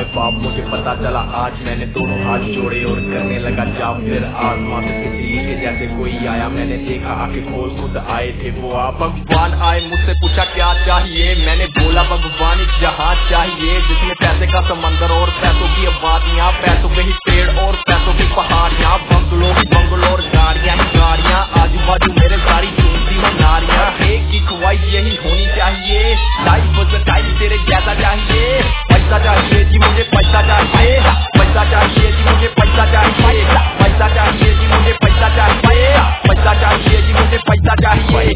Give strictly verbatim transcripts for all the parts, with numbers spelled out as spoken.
माए बाप मुझे पता चला आज, मैंने दोनों हाथ जोड़े और करने लगा जाप। फिर आसमान से बिजली के जैसे कोई आया, मैंने देखा आके खोल खुद आए थे वो आप। भगवान आए मुझसे पूछा क्या चाहिए, मैंने बोला भगवान एक जहाज चाहिए जिसमें पैसे का समंदर और पैसों की आबादियां, पैसों पे ही पेड़ और पैसों की पहाड़ियां, बंगलों ही बंगलों और गाड़ियां ही गाड़ियां, आजू बाजू मेरे सारी चूमती हो नारियां। एक की ख्वाहिश यही होनी चाहिए, लाइफ स्टाइल तेरे जैसा चाहिए। पैसा चाहिए जी मुझे पैसा चाहिए, पैसा चाहिए जी मुझे पैसा चाहिए, पैसा चाहिए जी मुझे पैसा चाहिए, पैसा चाहिए जी मुझे पैसा चाहिए।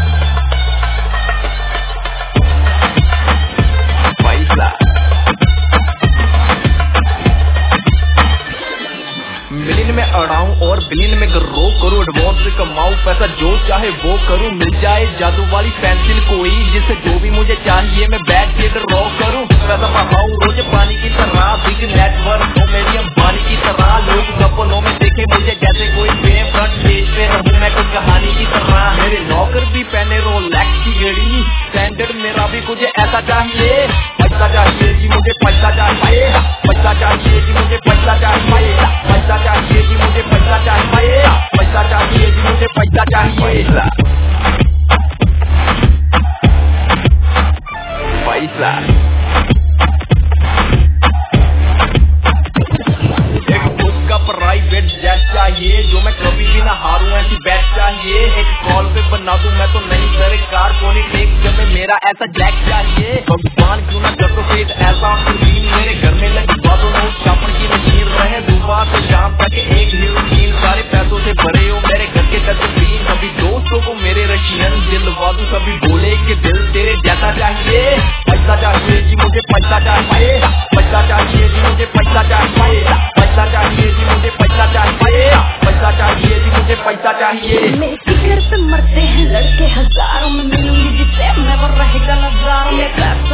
पैसा मिलियन में अड़ाऊं और बिलियन में ग्रो करूं, एडवांस से कमाऊं पैसा जो चाहे वो करूं। मिल जाए जादू वाली पेंसिल कोई जिससे जो भी मुझे चाहिए मैं बैठ के ड्रॉ करूं। पैसा बहाऊं रोज पानी की तरह, बिग नेटवर्क हो मेरी अंबानी की तरह। लोग सपनों में देखे मुझे जैसे कोई फेम, फ्रंट पेज पे रहूं मैं कोई कहानी की तरह। मेरे नौकर भी पहने रोलेक्स की घड़ी, स्टैंडर्ड मेरा भी कुछ ऐसा चाहिए। पैसा चाहिए जी मुझे पैसा चाहिए, पैसा चाहिए जी मुझे पैसा चाहिए, पैसा चाहिए जी मुझे पैसा चाहिए, पैसा चाहिए जी मुझे पैसा चाहिए। पैसा एक खुद का प्राइवेट जेट चाहिए जो मैं कभी भी ना हारूं, ऐसी बैट चाहिए। एक कॉल पे बना दूं मैं तो नहीं सरकार, कोई टेक जब में मेरा ऐसा जैक चाहिए। भगवान क्यों ना कर दो फेस ऐसा सीन, मेरे घर में लगी बातों में चापड़ की मशीन रहे सुबह से शाम तक एक ही रूटीन। सारे पैसों से भरे हो मेरे घर के डस्टबिन, सभी दोस्तों को मेरे रशियन दिलवा दूं, सभी बोले कि दिल तेरे जैसा चाहिए। पैसा चाहिए जी मुझे पैसा चाहिए, पैसा चाहिए जी मुझे पैसा चाहिए, पैसा चाहिए जी मुझे पैसा चाहिए, पैसा चाहिए जी मुझे पैसा चाहिए। मेरे फिक्र पे मरते हैं लड़के हजारों, में मिलूंगी जिसे मैं वो रहेगा नजारों में।